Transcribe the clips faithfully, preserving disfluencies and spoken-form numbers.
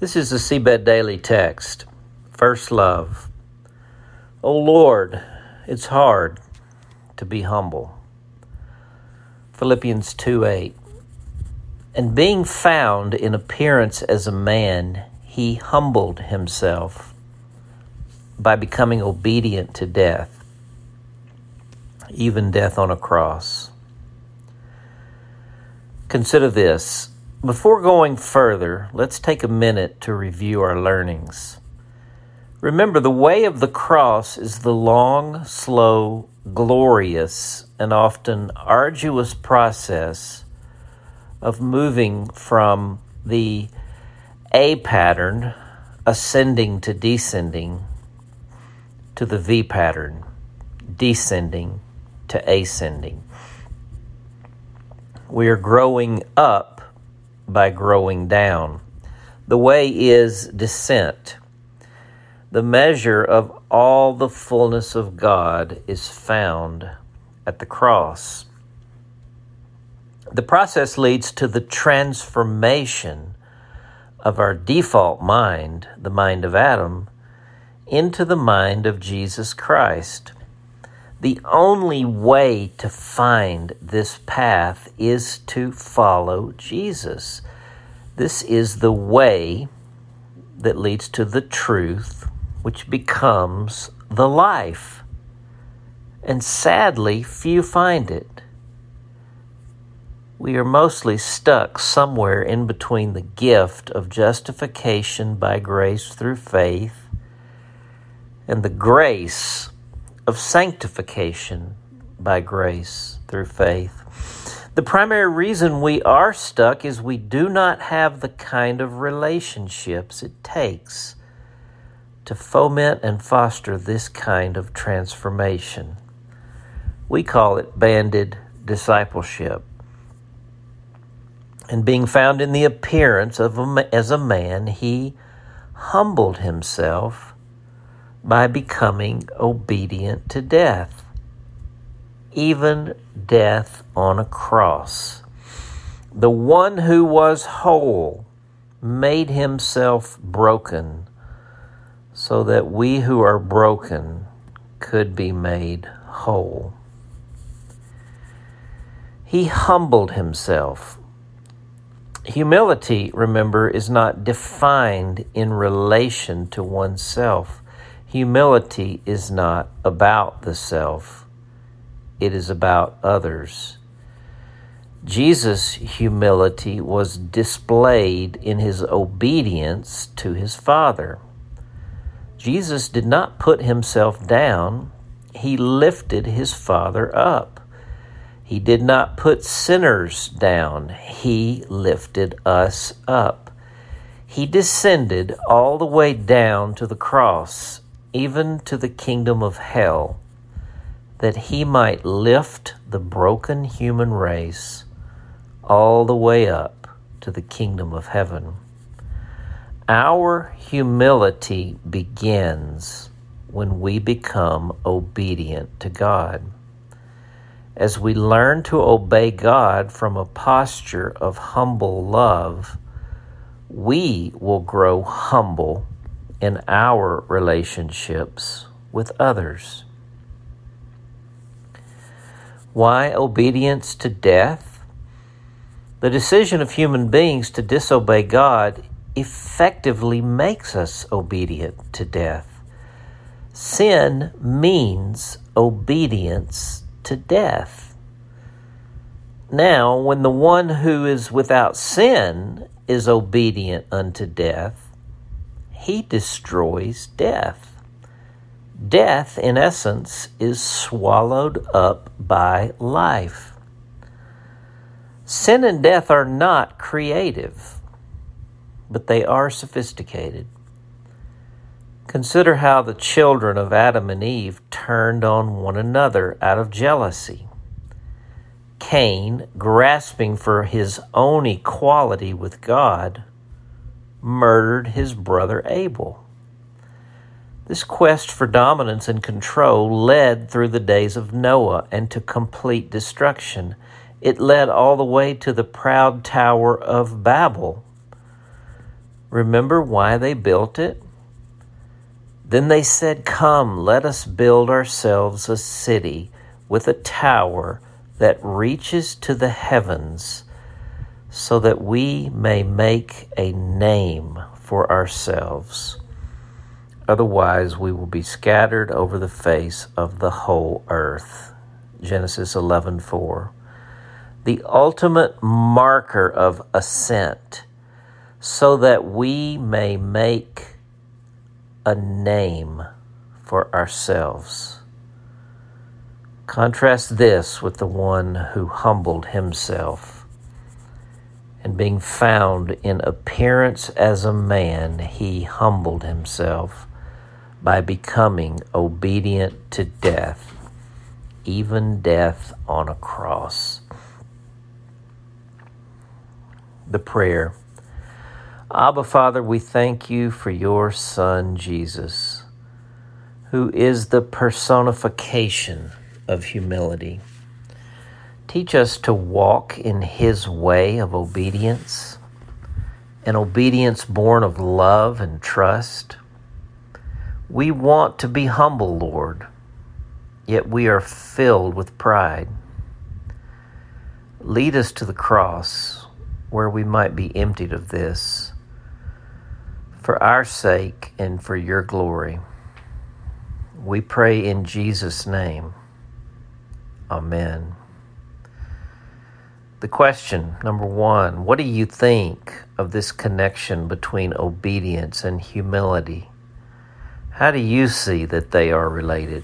This is the Seabed Daily Text. First love. O Lord, it's hard to be humble. Philippians two eight. And being found in appearance as a man, he humbled himself by becoming obedient to death, even death on a cross. Consider this. Before going further, let's take a minute to review our learnings. Remember, the way of the cross is the long, slow, glorious, and often arduous process of moving from the A pattern, ascending to descending, to the V pattern, descending to ascending. We are growing up by growing down. The way is descent. The measure of all the fullness of God is found at the cross. The process leads to the transformation of our default mind, the mind of Adam, into the mind of Jesus Christ. The only way to find this path is to follow Jesus. This is the way that leads to the truth, which becomes the life. And sadly, few find it. We are mostly stuck somewhere in between the gift of justification by grace through faith and the grace of sanctification by grace through faith. The primary reason we are stuck is we do not have the kind of relationships it takes to foment and foster this kind of transformation. We call it banded discipleship. And being found in the appearance of a, as a man, he humbled himself by becoming obedient to death, even death on a cross. The one who was whole made himself broken so that we who are broken could be made whole. He humbled himself. Humility, remember, is not defined in relation to oneself. Humility is not about the self. It is about others. Jesus' humility was displayed in his obedience to his Father. Jesus did not put himself down. He lifted his Father up. He did not put sinners down. He lifted us up. He descended all the way down to the cross, even to the kingdom of hell, that he might lift the broken human race all the way up to the kingdom of heaven. Our humility begins when we become obedient to God. As we learn to obey God from a posture of humble love, we will grow humble in our relationships with others. Why obedience to death? The decision of human beings to disobey God effectively makes us obedient to death. Sin means obedience to death. Now, when the one who is without sin is obedient unto death, he destroys death. Death, in essence, is swallowed up by life. Sin and death are not creative, but they are sophisticated. Consider how the children of Adam and Eve turned on one another out of jealousy. Cain, grasping for his own equality with God, murdered his brother Abel. This quest for dominance and control led through the days of Noah and to complete destruction. It led all the way to the proud Tower of Babel. Remember why they built it? Then they said, "Come, let us build ourselves a city with a tower that reaches to the heavens, so that we may make a name for ourselves. Otherwise, we will be scattered over the face of the whole earth." Genesis eleven four. The ultimate marker of ascent, so that we may make a name for ourselves. Contrast this with the one who humbled himself, and being found in appearance as a man, he humbled himself by becoming obedient to death, even death on a cross. The prayer. Abba, Father, we thank you for your Son, Jesus, who is the personification of humility. Teach us to walk in his way of obedience, an obedience born of love and trust. We want to be humble, Lord, yet we are filled with pride. Lead us to the cross, where we might be emptied of this, for our sake and for your glory. We pray in Jesus' name. Amen. The question, number one, what do you think of this connection between obedience and humility? How do you see that they are related?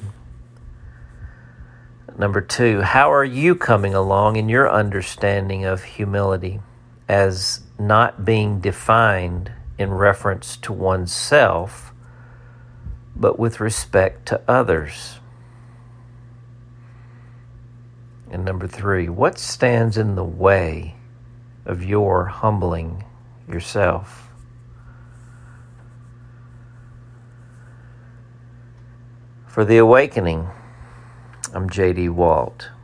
Number two, how are you coming along in your understanding of humility as not being defined in reference to oneself, but with respect to others? And number three, what stands in the way of your humbling yourself? For The Awakening, I'm J D Walt.